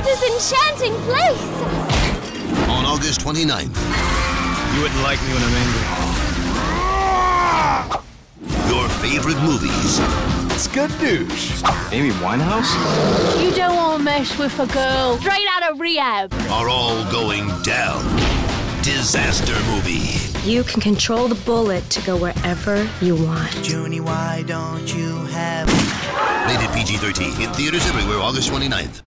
this enchanting place. On August 29th. You wouldn't like me when I'm angry. Your favorite movies. Skadoosh. Amy Winehouse? You don't want to mess with a girl straight out of rehab. Are all going down. Disaster movie. You can control the bullet to go wherever you want. Junie, why don't you have... Rated PG-13. In theaters everywhere August 29th.